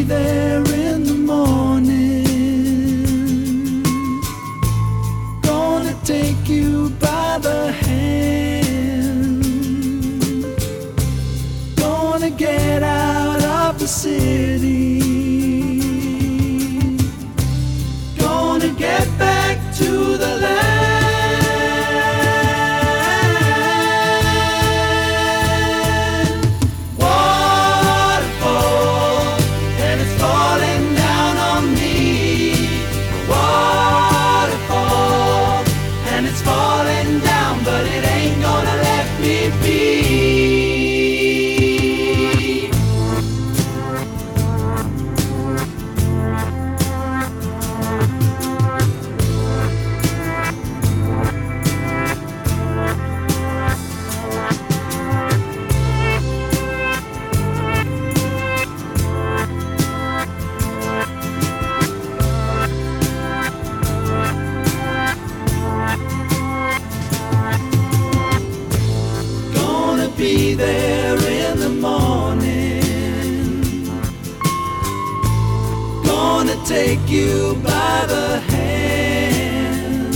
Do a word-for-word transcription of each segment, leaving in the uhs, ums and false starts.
there in the morning. Gonna take you by the hand. Gonna get out of the city. Gonna get back to the land. Be there in the morning. Gonna take you by the hand.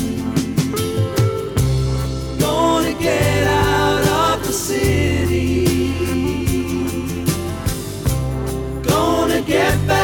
Gonna get out of the city. Gonna get back